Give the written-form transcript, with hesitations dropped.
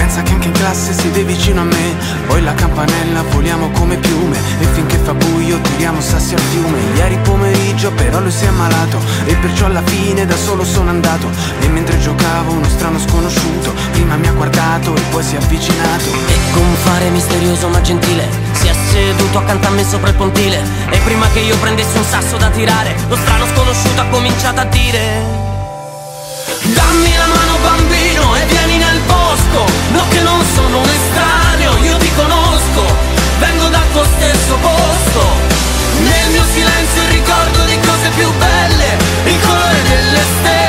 Pensa che anche in classe siede vicino a me. Poi la campanella voliamo come piume, e finché fa buio tiriamo sassi al fiume. Ieri pomeriggio però lui si è ammalato, e perciò alla fine da solo sono andato. E mentre giocavo uno strano sconosciuto prima mi ha guardato e poi si è avvicinato. E con fare misterioso ma gentile si è seduto accanto a me sopra il pontile. E prima che io prendessi un sasso da tirare, lo strano sconosciuto ha cominciato a dire: dammi la mano bambino e vieni nel bosco. No che non sono un estraneo, io ti conosco, vengo dal tuo stesso posto. Nel mio silenzio il ricordo di cose più belle, il colore delle stelle.